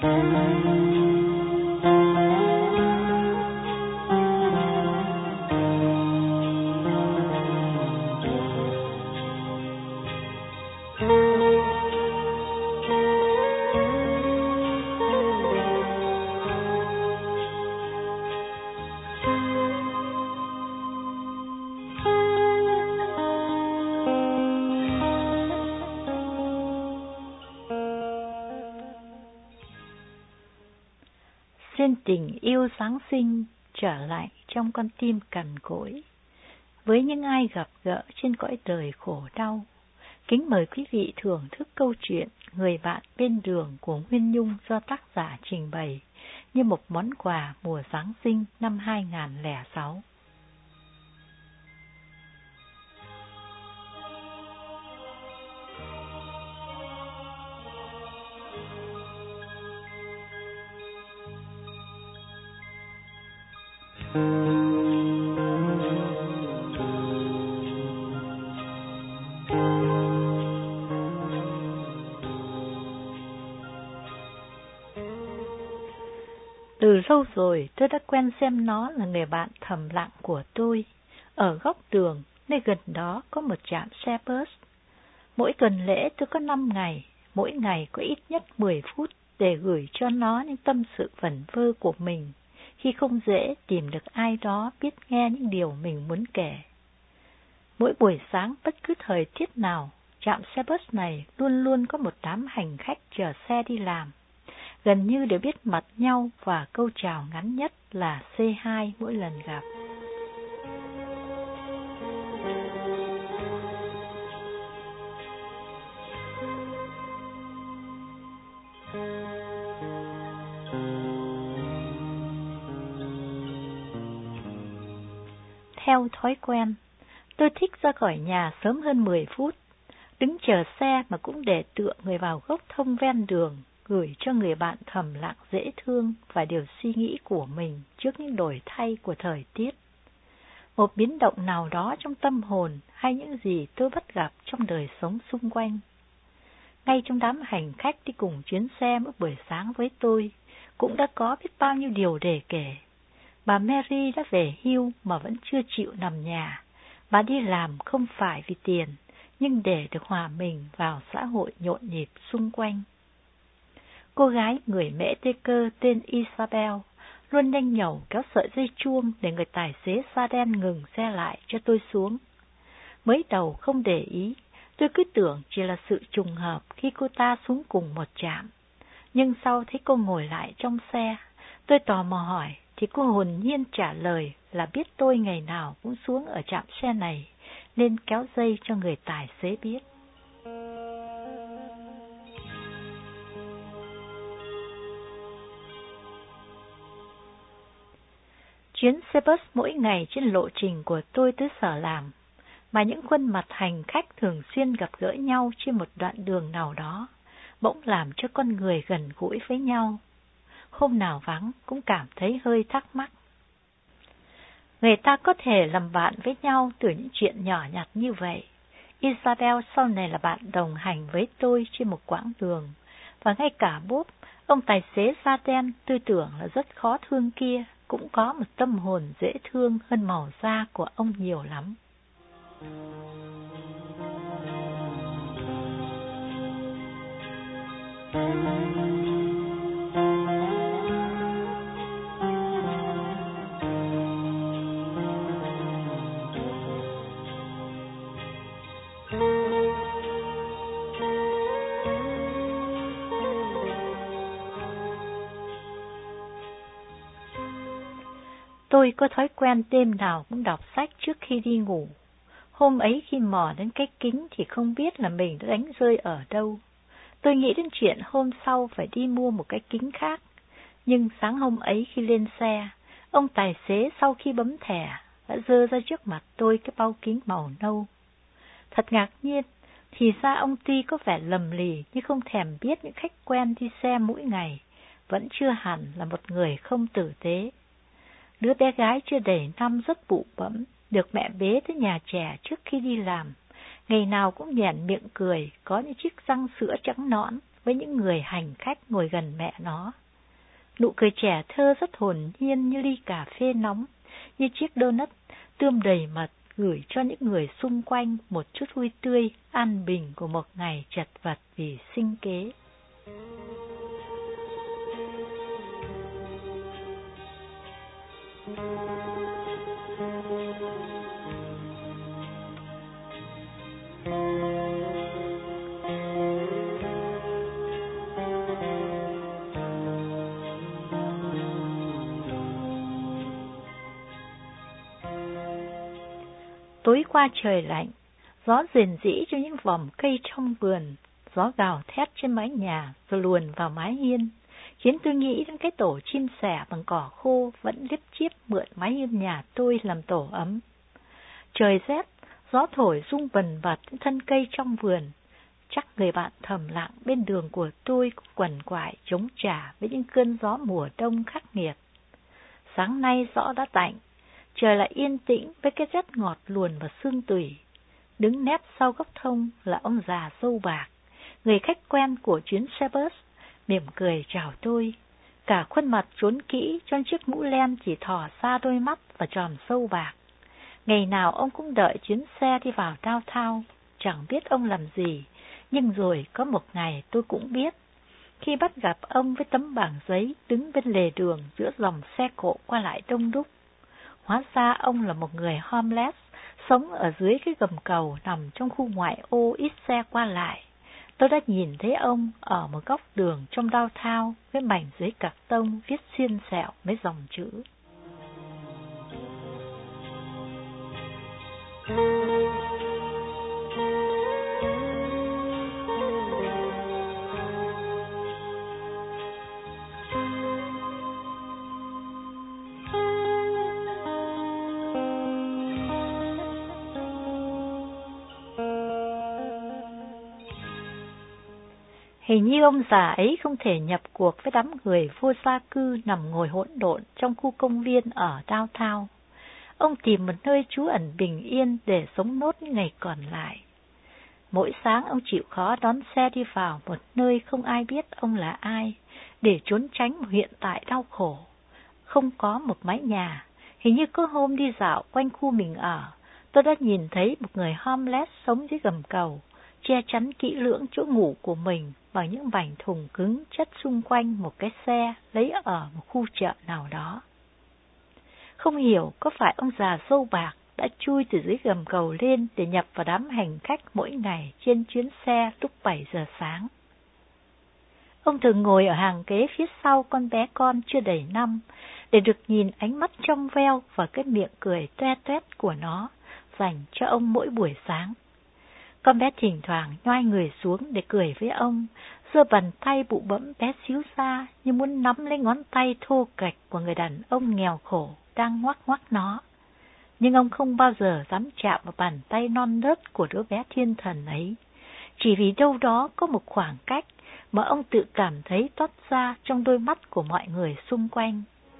Xin tình yêu Giáng sinh trở lại trong con tim cằn cỗi. Với những ai gặp gỡ trên cõi đời khổ đau, kính mời quý vị thưởng thức câu chuyện Người bạn bên đường của Nguyên Nhung do tác giả trình bày như một món quà mùa Giáng sinh năm 2006. Từ lâu rồi tôi đã quen xem nó là người bạn thầm lặng của tôi. Ở góc đường, nơi gần đó có một trạm xe bus. Mỗi tuần lễ tôi có 5 ngày, mỗi ngày có ít nhất 10 phút để gửi cho nó những tâm sự vẩn vơ của mình, khi không dễ tìm được ai đó biết nghe những điều mình muốn kể. Mỗi buổi sáng bất cứ thời tiết nào, trạm xe bus này luôn luôn có một đám hành khách chờ xe đi làm. Gần như đều biết mặt nhau và câu chào ngắn nhất là C2 mỗi lần gặp. Theo thói quen, tôi thích ra khỏi nhà sớm hơn 10 phút, đứng chờ xe mà cũng để tựa người vào gốc thông ven đường, gửi cho người bạn thầm lặng dễ thương và điều suy nghĩ của mình trước những đổi thay của thời tiết. Một biến động nào đó trong tâm hồn hay những gì tôi bắt gặp trong đời sống xung quanh. Ngay trong đám hành khách đi cùng chuyến xe mỗi buổi sáng với tôi, cũng đã có biết bao nhiêu điều để kể. Bà Mary đã về hưu mà vẫn chưa chịu nằm nhà. Bà đi làm không phải vì tiền, nhưng để được hòa mình vào xã hội nhộn nhịp xung quanh. Cô gái người Mễ Tê Cơ tên Isabel luôn nhanh nhẩu kéo sợi dây chuông để người tài xế da đen ngừng xe lại cho tôi xuống. Mới đầu không để ý, tôi cứ tưởng chỉ là sự trùng hợp khi cô ta xuống cùng một trạm. Nhưng sau thấy cô ngồi lại trong xe, tôi tò mò hỏi, thì cô hồn nhiên trả lời là biết tôi ngày nào cũng xuống ở trạm xe này, nên kéo dây cho người tài xế biết. Chuyến xe bus mỗi ngày trên lộ trình của tôi tới sở làm, mà những khuôn mặt hành khách thường xuyên gặp gỡ nhau trên một đoạn đường nào đó, bỗng làm cho con người gần gũi với nhau. Hôm nào vắng cũng cảm thấy hơi thắc mắc. Người ta có thể làm bạn với nhau từ những chuyện nhỏ nhặt như vậy. Isabel sau này là bạn đồng hành với tôi trên một quãng đường, và ngay cả Bob, ông tài xế da đen tôi tưởng là rất khó thương kia, cũng có một tâm hồn dễ thương hơn màu da của ông nhiều lắm. Tôi có thói quen đêm nào cũng đọc sách trước khi đi ngủ. Hôm ấy khi mò đến cái kính thì không biết là mình đã đánh rơi ở đâu. Tôi nghĩ đến chuyện hôm sau phải đi mua một cái kính khác. Nhưng sáng hôm ấy khi lên xe, ông tài xế sau khi bấm thẻ đã giơ ra trước mặt tôi cái bao kính màu nâu. Thật ngạc nhiên, thì ra ông tuy có vẻ lầm lì nhưng không thèm biết những khách quen đi xe mỗi ngày, vẫn chưa hẳn là một người không tử tế. Đứa bé gái chưa đầy năm rất bụ bẫm, được mẹ bế tới nhà trẻ trước khi đi làm. Ngày nào cũng nhoẻn miệng cười, có những chiếc răng sữa trắng nõn, với những người hành khách ngồi gần mẹ nó. Nụ cười trẻ thơ rất hồn nhiên như ly cà phê nóng, như chiếc donut tươm đầy mật gửi cho những người xung quanh một chút vui tươi, an bình của một ngày chật vật vì sinh kế. Tối qua trời lạnh, gió rền rĩ cho những vòm cây trong vườn, gió gào thét trên mái nhà rồi luồn vào mái hiên, khiến tôi nghĩ đến cái tổ chim sẻ bằng cỏ khô vẫn liếp chiếp mượn mái hiên nhà tôi làm tổ ấm. Trời rét, gió thổi rung vần vật những thân cây trong vườn. Chắc người bạn thầm lặng bên đường của tôi cũng quằn quại chống trả với những cơn gió mùa đông khắc nghiệt. Sáng nay gió đã tạnh, trời lại yên tĩnh với cái rét ngọt luồn vào xương tủy. Đứng nép sau gốc thông là ông già râu bạc, người khách quen của chuyến xe bus, mỉm cười chào tôi. Cả khuôn mặt trốn kỹ trong chiếc mũ len chỉ thò ra đôi mắt và tròm râu bạc. Ngày nào ông cũng đợi chuyến xe đi vào downtown, chẳng biết ông làm gì, nhưng rồi có một ngày tôi cũng biết. Khi bắt gặp ông với tấm bảng giấy đứng bên lề đường giữa dòng xe cộ qua lại đông đúc. Hóa ra ông là một người homeless, sống ở dưới cái gầm cầu nằm trong khu ngoại ô ít xe qua lại. Tôi đã nhìn thấy ông ở một góc đường trong downtown với mảnh giấy cạc tông viết xiên xẹo mấy dòng chữ. Hình như ông già ấy không thể nhập cuộc với đám người vô gia cư nằm ngồi hỗn độn trong khu công viên ở downtown. Ông tìm một nơi trú ẩn bình yên để sống nốt những ngày còn lại. Mỗi sáng ông chịu khó đón xe đi vào một nơi không ai biết ông là ai, để trốn tránh một hiện tại đau khổ. Không có một mái nhà, hình như có hôm đi dạo quanh khu mình ở, tôi đã nhìn thấy một người homeless sống dưới gầm cầu, che chắn kỹ lưỡng chỗ ngủ của mình bằng những mảnh thùng cứng chất xung quanh một cái xe lấy ở một khu chợ nào đó. Không hiểu có phải ông già râu bạc đã chui từ dưới gầm cầu lên để nhập vào đám hành khách mỗi ngày trên chuyến xe lúc 7 giờ sáng. Ông thường ngồi ở hàng ghế phía sau con bé con chưa đầy năm, để được nhìn ánh mắt trong veo và cái miệng cười toe toét của nó dành cho ông mỗi buổi sáng. Con bé thỉnh thoảng nhoai người xuống để cười với ông, giơ bàn tay bụ bẫm bé xíu ra như muốn nắm lấy ngón tay thô kệch của người đàn ông nghèo khổ đang ngoắc ngoắc nó. Nhưng ông không bao giờ dám chạm vào bàn tay non nớt của đứa bé thiên thần ấy, chỉ vì đâu đó có một khoảng cách mà ông tự cảm thấy toát ra trong đôi mắt của mọi người xung quanh.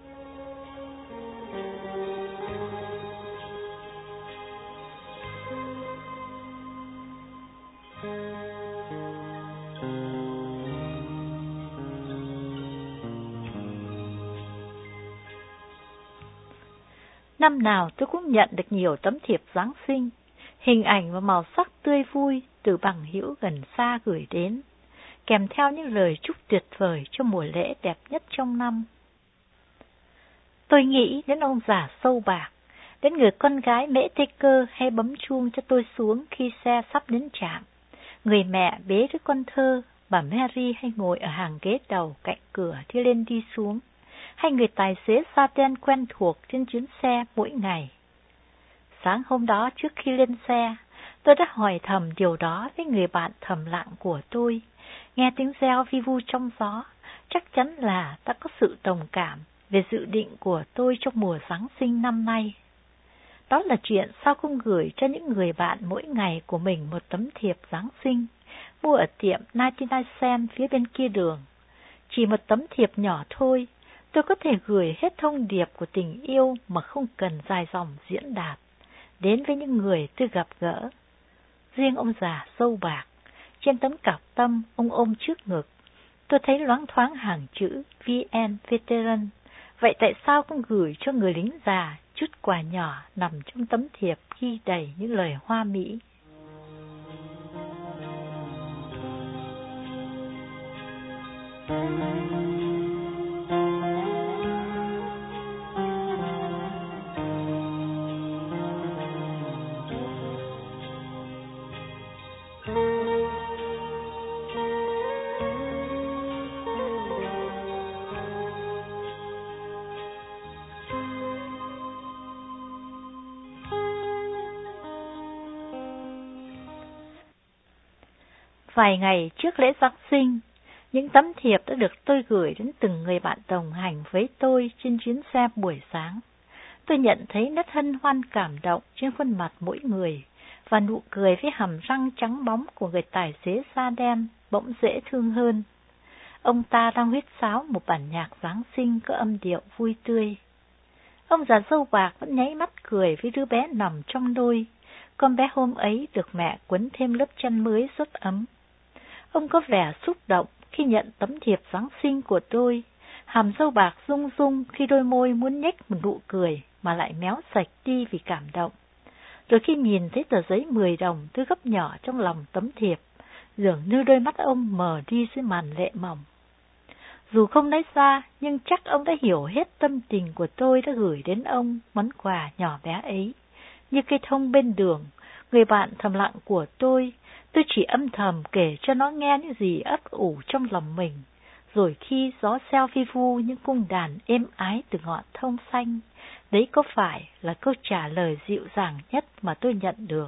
Năm nào tôi cũng nhận được nhiều tấm thiệp Giáng sinh, hình ảnh và màu sắc tươi vui từ bằng hữu gần xa gửi đến, kèm theo những lời chúc tuyệt vời cho mùa lễ đẹp nhất trong năm. Tôi nghĩ đến ông già râu bạc, đến người con gái mễ tê cơ hay bấm chuông cho tôi xuống khi xe sắp đến trạm, người mẹ bế đứa con thơ, bà Mary hay ngồi ở hàng ghế đầu cạnh cửa đi lên đi xuống, hay người tài xế da đen quen thuộc trên chuyến xe mỗi ngày. Sáng hôm đó trước khi lên xe, tôi đã hỏi thầm điều đó với người bạn thầm lặng của tôi. Nghe tiếng reo vi vu trong gió, chắc chắn là đã có sự đồng cảm về dự định của tôi trong mùa Giáng sinh năm nay. Đó là chuyện sao không gửi cho những người bạn mỗi ngày của mình một tấm thiệp Giáng sinh, mua ở tiệm 99 cent phía bên kia đường. Chỉ một tấm thiệp nhỏ thôi, tôi có thể gửi hết thông điệp của tình yêu mà không cần dài dòng diễn đạt, đến với những người tôi gặp gỡ. Riêng ông già râu bạc, Trên tấm cạc tông ông ôm trước ngực, tôi thấy loáng thoáng hàng chữ VN Veteran. Vậy tại sao không gửi cho người lính già chút quà nhỏ nằm trong tấm thiệp ghi đầy những lời hoa mỹ? Vài ngày trước lễ Giáng sinh, những tấm thiệp đã được tôi gửi đến từng người bạn đồng hành với tôi trên chuyến xe buổi sáng. Tôi nhận thấy nét hân hoan cảm động trên khuôn mặt mỗi người, và nụ cười với hàm răng trắng bóng của người tài xế da đen bỗng dễ thương hơn. Ông ta đang huýt sáo một bản nhạc Giáng sinh có âm điệu vui tươi. Ông già râu bạc vẫn nháy mắt cười với đứa bé nằm trong đôi. Con bé hôm ấy được mẹ quấn thêm lớp chăn mới rất ấm. Ông có vẻ xúc động khi nhận tấm thiệp Giáng sinh của tôi. Hàm râu bạc rung rung khi đôi môi muốn nhếch một nụ cười mà lại méo sạch đi vì cảm động. Rồi khi nhìn thấy tờ giấy 10 đồng tôi gấp nhỏ trong lòng tấm thiệp, dường như đôi mắt ông mờ đi dưới màn lệ mỏng. Dù không nói ra, nhưng chắc ông đã hiểu hết tâm tình của tôi đã gửi đến ông món quà nhỏ bé ấy. Như cây thông bên đường, người bạn thầm lặng của tôi chỉ âm thầm kể cho nó nghe những gì ấp ủ trong lòng mình. Rồi khi gió reo vi vu những cung đàn êm ái từ ngọn thông xanh, đấy có phải là câu trả lời dịu dàng nhất mà tôi nhận được.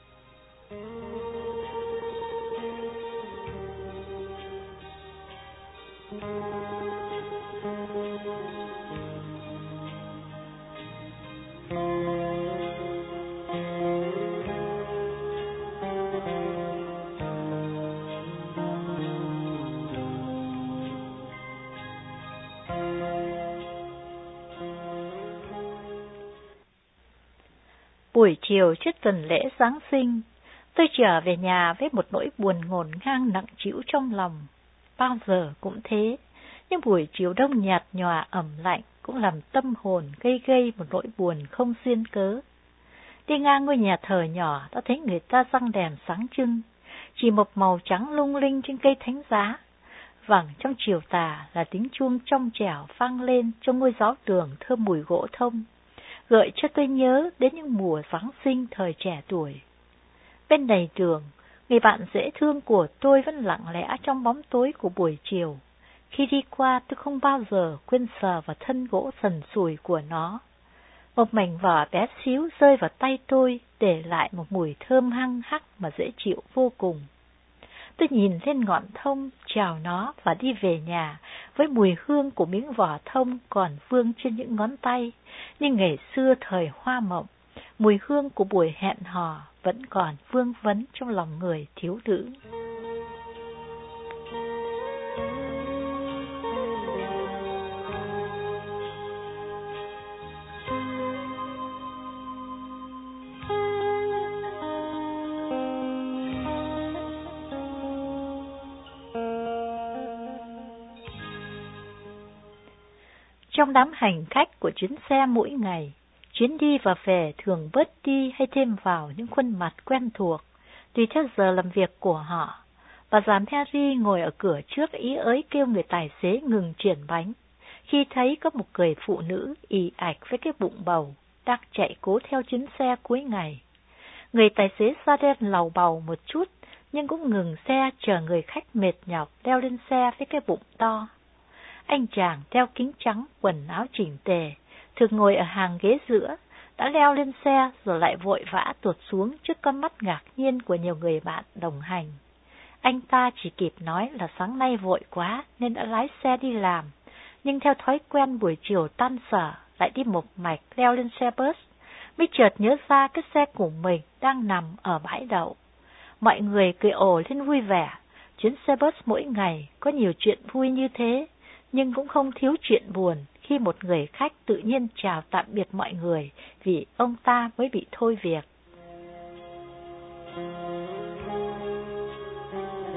Buổi chiều trước tuần lễ Giáng sinh, tôi trở về nhà với một nỗi buồn ngổn ngang nặng trĩu trong lòng. Bao giờ cũng thế, nhưng buổi chiều đông nhạt nhòa ẩm lạnh cũng làm tâm hồn gây một nỗi buồn không duyên cớ. Đi ngang ngôi nhà thờ nhỏ đã thấy người ta răng đèn sáng trưng, chỉ một màu trắng lung linh trên cây thánh giá. Vẳng trong chiều tà là tiếng chuông trong trẻo vang lên trong ngôi giáo đường thơm mùi gỗ thông, gợi cho tôi nhớ đến những mùa Giáng sinh thời trẻ tuổi. Bên này đường, người bạn dễ thương của tôi vẫn lặng lẽ trong bóng tối của buổi chiều. Khi đi qua tôi không bao giờ quên sờ vào thân gỗ sần sùi của nó. Một mảnh vỏ bé xíu rơi vào tay tôi, để lại một mùi thơm hăng hắc mà dễ chịu vô cùng. Tôi nhìn lên ngọn thông, chào nó và đi về nhà với mùi hương của miếng vỏ thông còn vương trên những ngón tay, như ngày xưa thời hoa mộng. Mùi hương của buổi hẹn hò vẫn còn vương vấn trong lòng người thiếu nữ. Trong đám hành khách của chuyến xe mỗi ngày, chuyến đi và về thường bớt đi hay thêm vào những khuôn mặt quen thuộc, tùy theo giờ làm việc của họ. Bà giám Harry ngồi ở cửa trước ý ới kêu người tài xế ngừng chuyển bánh, khi thấy có một người phụ nữ ì ạch với cái bụng bầu, đang chạy cố theo chuyến xe cuối ngày. Người tài xế da đen làu bầu một chút, nhưng cũng ngừng xe chờ người khách mệt nhọc leo lên xe với cái bụng to. Anh chàng đeo kính trắng, quần áo chỉnh tề, thường ngồi ở hàng ghế giữa, đã leo lên xe rồi lại vội vã tuột xuống trước con mắt ngạc nhiên của nhiều người bạn đồng hành. Anh ta chỉ kịp nói là sáng nay vội quá nên đã lái xe đi làm, nhưng theo thói quen buổi chiều tan sở lại đi một mạch leo lên xe bus, mới chợt nhớ ra cái xe của mình đang nằm ở bãi đậu. Mọi người cười ồ lên vui vẻ, chuyến xe bus mỗi ngày có nhiều chuyện vui như thế, nhưng cũng không thiếu chuyện buồn khi một người khách tự nhiên chào tạm biệt mọi người vì ông ta mới bị thôi việc.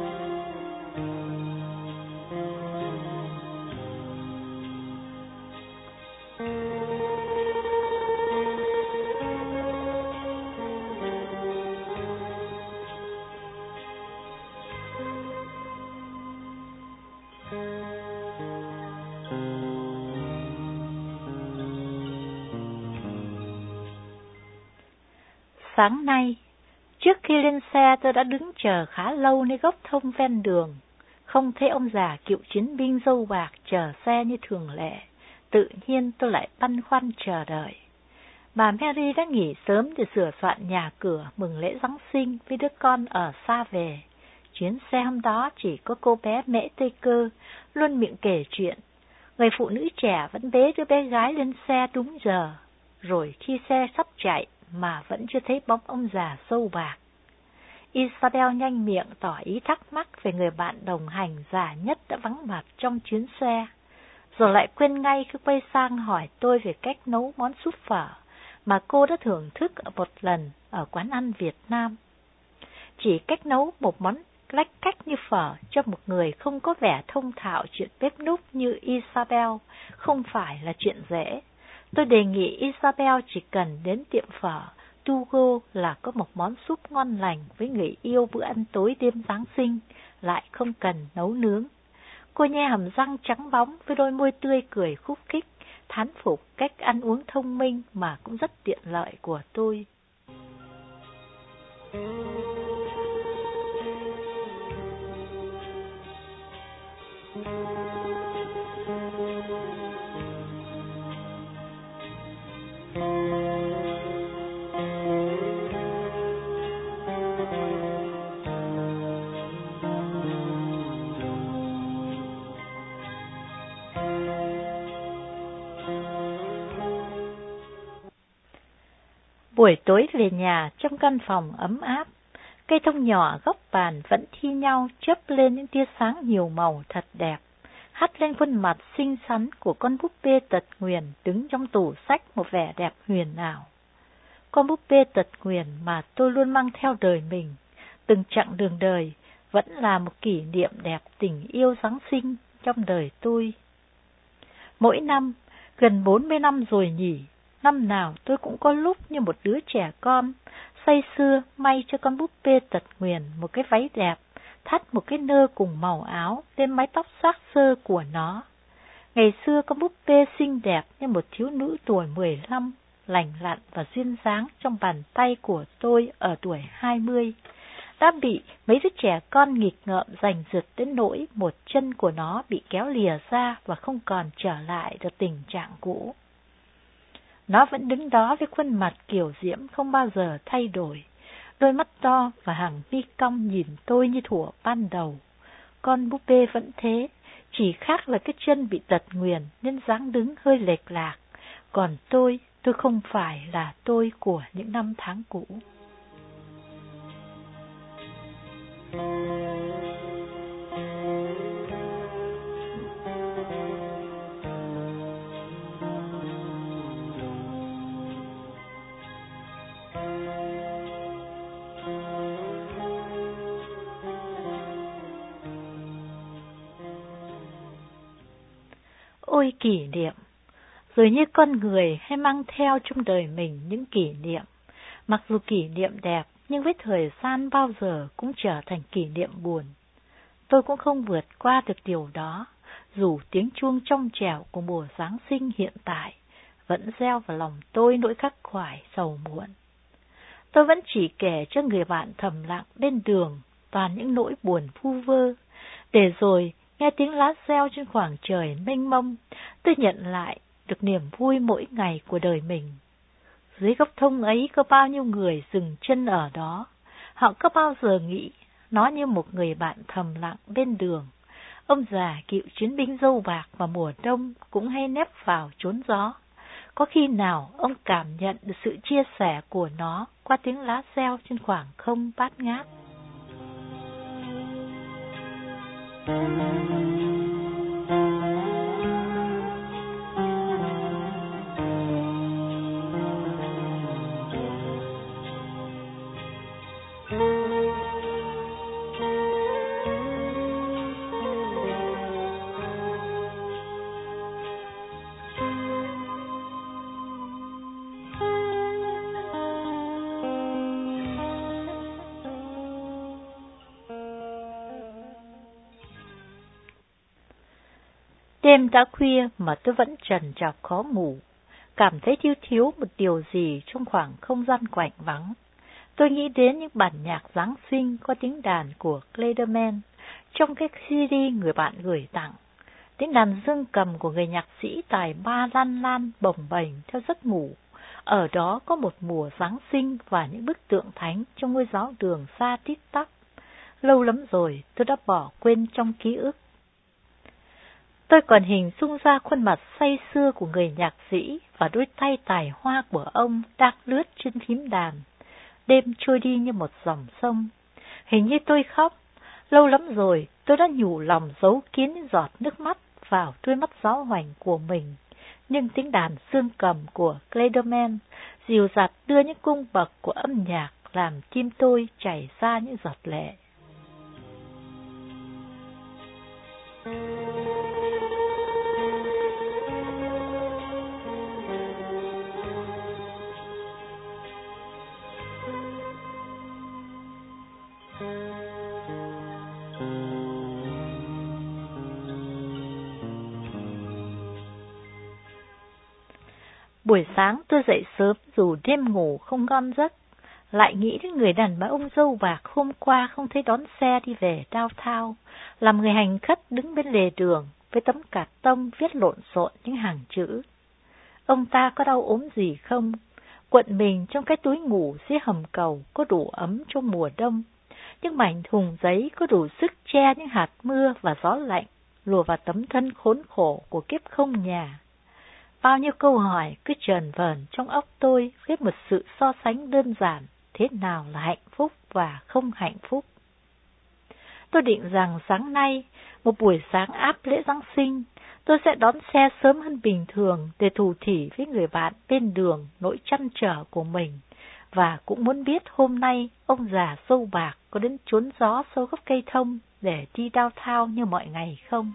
Sáng nay, trước khi lên xe tôi đã đứng chờ khá lâu nơi gốc thông ven đường. Không thấy ông già cựu chiến binh râu bạc chờ xe như thường lệ. Tự nhiên tôi lại băn khoăn chờ đợi. Bà Mary đã nghỉ sớm để sửa soạn nhà cửa mừng lễ Giáng sinh với đứa con ở xa về. Chuyến xe hôm đó chỉ có cô bé Mễ Tây Cơ, luôn miệng kể chuyện. Người phụ nữ trẻ vẫn bế đứa bé gái lên xe đúng giờ. Rồi khi xe sắp chạy mà vẫn chưa thấy bóng ông già râu bạc. Isabel nhanh miệng tỏ ý thắc mắc về người bạn đồng hành già nhất đã vắng mặt trong chuyến xe. Rồi lại quên ngay khi quay sang hỏi tôi về cách nấu món súp phở mà cô đã thưởng thức một lần ở quán ăn Việt Nam. Chỉ cách nấu một món lách cách như phở cho một người không có vẻ thông thạo chuyện bếp núc như Isabel không phải là chuyện dễ. Tôi đề nghị Isabel chỉ cần đến tiệm phở Tugo là có một món súp ngon lành với người yêu bữa ăn tối đêm Giáng sinh, lại không cần nấu nướng. Cô nhe hàm răng trắng bóng với đôi môi tươi cười khúc khích, thán phục cách ăn uống thông minh mà cũng rất tiện lợi của tôi. Buổi tối về nhà trong căn phòng ấm áp, cây thông nhỏ góc bàn vẫn thi nhau chớp lên những tia sáng nhiều màu thật đẹp, hắt lên khuôn mặt xinh xắn của con búp bê Tật Nguyền đứng trong tủ sách một vẻ đẹp huyền ảo. Con búp bê Tật Nguyền mà tôi luôn mang theo đời mình, từng chặng đường đời vẫn là một kỷ niệm đẹp tình yêu Giáng sinh trong đời tôi. Mỗi năm, gần 40 năm rồi nhỉ, năm nào tôi cũng có lúc như một đứa trẻ con, say sưa may cho con búp bê Tật Nguyền một cái váy đẹp, thắt một cái nơ cùng màu áo lên mái tóc xác xơ của nó. Ngày xưa con búp bê xinh đẹp như một thiếu nữ tuổi 15, lành lặn và duyên dáng trong bàn tay của tôi ở tuổi 20, đã bị mấy đứa trẻ con nghịch ngợm giành giật đến nỗi một chân của nó bị kéo lìa ra và không còn trở lại được tình trạng cũ. Nó vẫn đứng đó với khuôn mặt kiều diễm không bao giờ thay đổi, đôi mắt to và hàng mi cong nhìn tôi như thuở ban đầu. Con búp bê vẫn thế, chỉ khác là cái chân bị tật nguyền nên dáng đứng hơi lệch lạc, còn tôi không phải là tôi của những năm tháng cũ. Ôi kỷ niệm, rồi như con người hay mang theo trong đời mình những kỷ niệm. Mặc dù kỷ niệm đẹp, nhưng với thời gian bao giờ cũng trở thành kỷ niệm buồn. Tôi cũng không vượt qua được điều đó, dù tiếng chuông trong trẻo của mùa Giáng sinh hiện tại vẫn gieo vào lòng tôi nỗi khắc khoải sầu muộn. Tôi vẫn chỉ kể cho người bạn thầm lặng bên đường toàn những nỗi buồn vu vơ, để rồi nghe tiếng lá reo trên khoảng trời mênh mông, tôi nhận lại được niềm vui mỗi ngày của đời mình. Dưới gốc thông ấy có bao nhiêu người dừng chân ở đó, họ có bao giờ nghĩ nó như một người bạn thầm lặng bên đường. Ông già cựu chiến binh râu bạc vào mùa đông cũng hay nép vào trốn gió. Có khi nào ông cảm nhận được sự chia sẻ của nó qua tiếng lá reo trên khoảng không bát ngát? Đêm đã khuya mà tôi vẫn trằn trọc khó ngủ, cảm thấy thiếu một điều gì trong khoảng không gian quạnh vắng. Tôi nghĩ đến những bản nhạc Giáng sinh có tiếng đàn của Clayderman trong cái CD người bạn gửi tặng. Tiếng đàn dương cầm của người nhạc sĩ tài ba lan lan bồng bềnh theo giấc ngủ. Ở đó có một mùa Giáng sinh và những bức tượng thánh trong ngôi giáo đường xa tít tắp. Lâu lắm rồi tôi đã bỏ quên trong ký ức. Tôi còn hình dung ra khuôn mặt say sưa của người nhạc sĩ và đôi tay tài hoa của ông đang lướt trên phím đàn. Đêm trôi đi như một dòng sông. Hình như tôi khóc. Lâu lắm rồi tôi đã nhủ lòng giấu kín những giọt nước mắt vào đôi mắt giáo hoành của mình. Nhưng tiếng đàn dương cầm của Clayderman dịu dặt đưa những cung bậc của âm nhạc làm tim tôi chảy ra những giọt lệ. Buổi sáng tôi dậy sớm dù đêm ngủ không ngon giấc, lại nghĩ đến người đàn bà ông dâu bạc hôm qua không thấy đón xe đi về downtown, làm người hành khất đứng bên lề đường với tấm cạt tông viết lộn xộn những hàng chữ. Ông ta có đau ốm gì không? Cuộn mình trong cái túi ngủ dưới hầm cầu có đủ ấm trong mùa đông. Những mảnh thùng giấy có đủ sức che những hạt mưa và gió lạnh lùa vào tấm thân khốn khổ của kiếp không nhà. Bao nhiêu câu hỏi cứ chờn vờn trong óc tôi với một sự so sánh đơn giản, thế nào là hạnh phúc và không hạnh phúc. Tôi định rằng sáng nay, một buổi sáng áp lễ Giáng sinh, tôi sẽ đón xe sớm hơn bình thường để thủ thỉ với người bạn bên đường nỗi trăn trở của mình, và cũng muốn biết hôm nay ông già râu bạc có đến trốn gió sau gốc cây thông để đi downtown như mọi ngày không.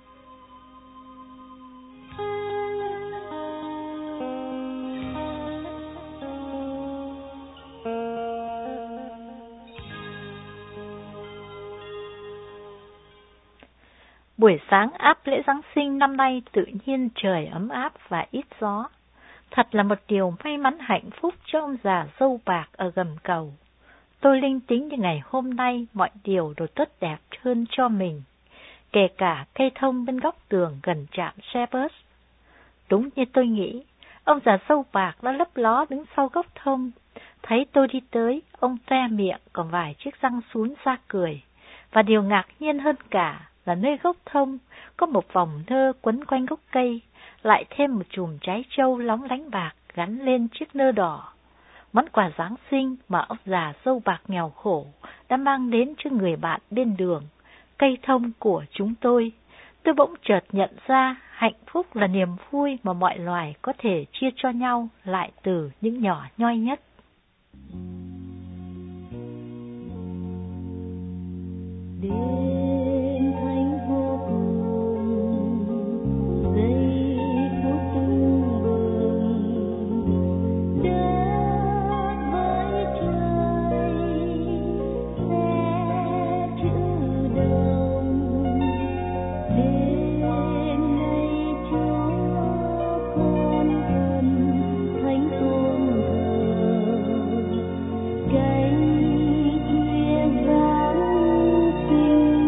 Buổi sáng áp lễ Giáng sinh năm nay tự nhiên trời ấm áp và ít gió. Thật là một điều may mắn hạnh phúc cho ông già râu bạc ở gầm cầu. Tôi linh tính như ngày hôm nay mọi điều đều tốt đẹp hơn cho mình, kể cả cây thông bên góc tường gần trạm xe bus. Đúng như tôi nghĩ, ông già râu bạc đã lấp ló đứng sau gốc thông. Thấy tôi đi tới, ông toe miệng còn vài chiếc răng sún ra cười. Và điều ngạc nhiên hơn cả là nơi gốc thông có một vòng nơ quấn quanh gốc cây, lại thêm một chùm trái trâu lóng lánh bạc gắn lên chiếc nơ đỏ. Món quà Giáng sinh mà ông già râu bạc nghèo khổ đã mang đến cho người bạn bên đường, cây thông của chúng tôi. Tôi bỗng chợt nhận ra hạnh phúc là niềm vui mà mọi loài có thể chia cho nhau lại từ những nhỏ nhoi nhất. Cánh chim vang xinh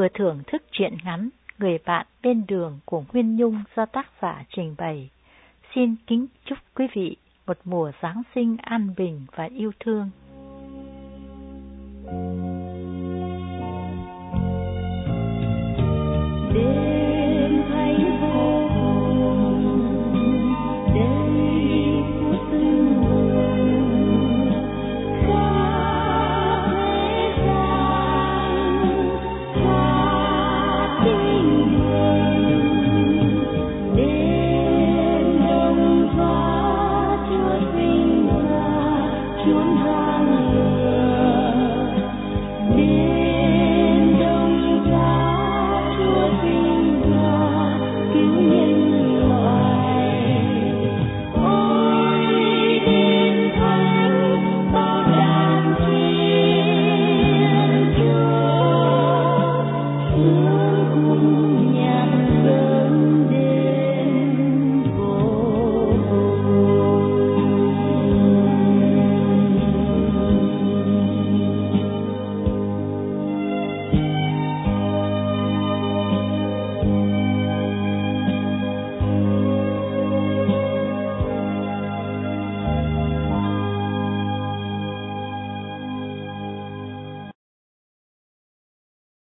vừa thưởng thức truyện ngắn Người bạn bên đường của Nguyên Nhung do tác giả trình bày. Xin kính chúc quý vị một mùa Giáng sinh an bình và yêu thương.